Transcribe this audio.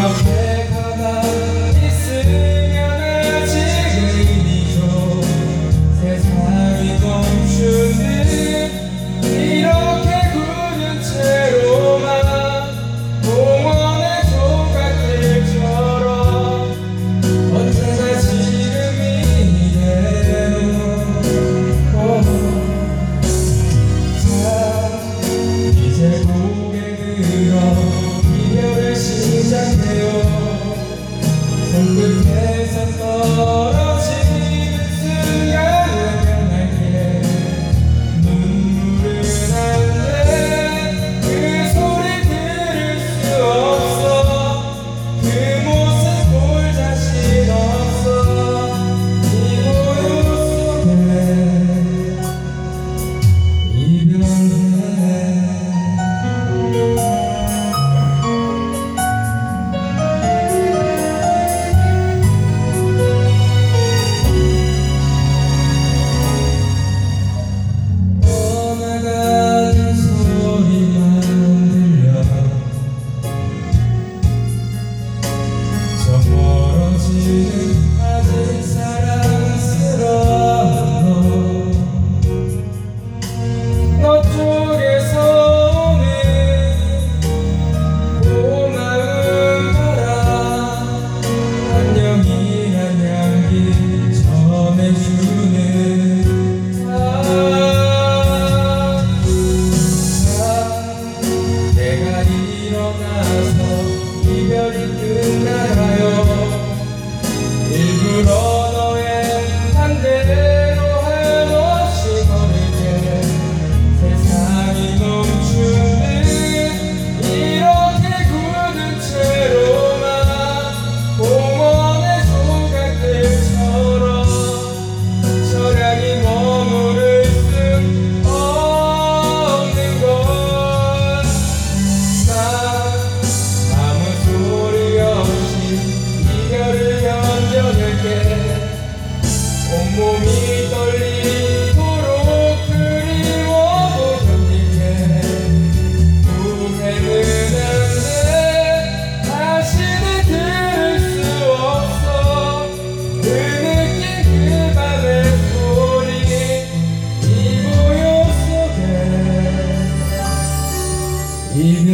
이렇게 가만히 있으면 아직은이죠. 세상이 멈추는 이렇게 굳은 채로만 공원의 조각들처럼 언제나 지금 이대로. 자, 이제 고개 들어 이별을 시작해요. 손끝에서 떨어지는 순간 외면할게. 눈물은 안 돼. 그 소리 들을 수 없어. 그 모습 볼 자신 없어. 이 고요 속에 이별해. 떠나가는 소리만 들려. 저 멀어지는 아직 사랑스러운 너 쪽에서 오는 고마운 바람, 안녕이란 향기 전해주는 내가 일어나서 이별이 끝나가요. 일부러 너의 반대로 한없이 걸을게. 세상이 멈추는 이렇게 굳은 채로만 공원의 조각들처럼 저량이 머무를 순 없는 걸. 난 아무 소리 없이 이별을 견뎌낼게. 온몸이 떨리도록 그리워도 견딜게. 후회는 안 돼. 다시는 들을 수 없어. 그 느낌 그 밤의 소리 이 고요 속에